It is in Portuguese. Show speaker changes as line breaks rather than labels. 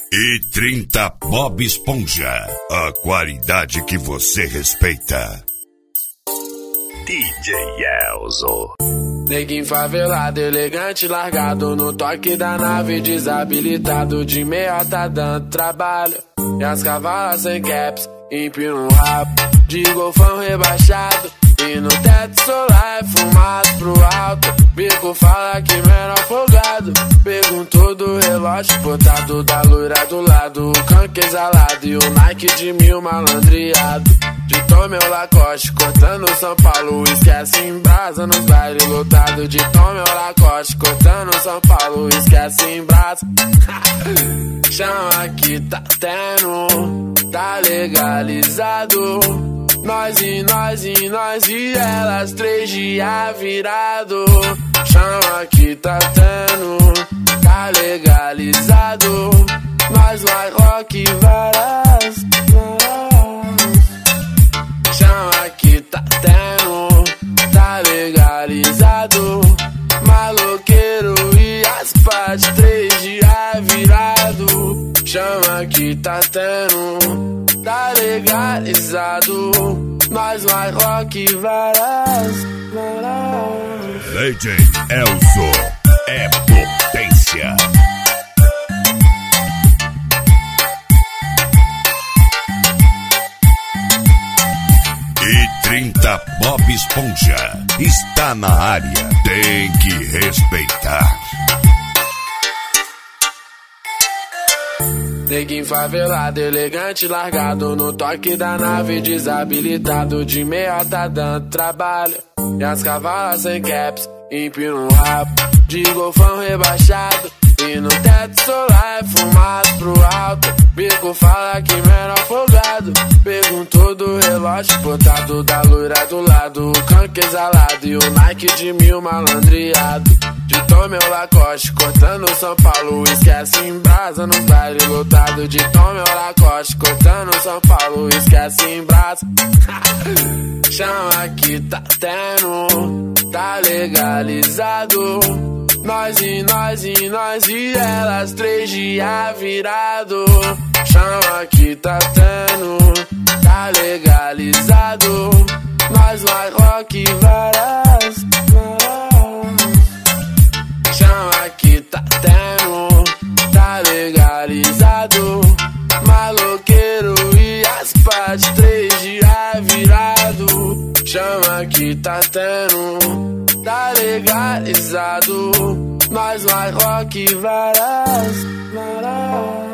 E 30 Bob Esponja, a qualidade que você respeita. DJ Elzo.
Neguinho favelado, elegante, largado no toque da nave, desabilitado de meia tá dando trabalho. E as cavalas sem caps, empina um rabo de golfão rebaixado. E no teto solar é fumado pro alto. Bico fala que menor folgado. Perguntou do relógio botado da loira do lado. O canque exalado e o Nike de 1000 malandreado. De Tom meu Lacoste, cortando São Paulo. Esquece em brasa nos bailes lotados. De Tom meu Lacoste, cortando São Paulo. Esquece em brasa. Chama que tá tendo, tá legalizado. Nós e elas 3 dias virado. Chama que tá tendo, tá legalizado. Nós vai rock varas. Chama que tá tendo, tá legalizado. Maloqueiro e as partes 3 dias virado. Chama que tá tendo, tá legalizado. Nós vai rock varas.
DJ Elzo é potência. E 30 Bob Esponja está na área. Tem que respeitar.
Neguinho favelado, elegante, largado no toque da nave, desabilitado de meia tá dando trabalho. E as cavalas sem caps, empina um rabo de golfão rebaixado. E no teto solar é fumado pro alto. Bico fala que menor folgado. Perguntou do relógio botado da loira do lado. O canque exalado e o Nike de 1000 malandreado. De Tom meu Lacoste, cortando São Paulo. Esquece em brasa nos bailes lotados. De Tom meu Lacoste, cortando São Paulo. Esquece em brasa. Chama que tá tendo, tá legalizado. Nós e elas 3 dias virado. Chama que tá tendo, tá legalizado. Nós vai rock varas. Chama que tá tendo, tá legalizado. Maloqueiro e as partes 3 dias virado. Chama que tá tendo, tá legalizado. Nós vai rock varas.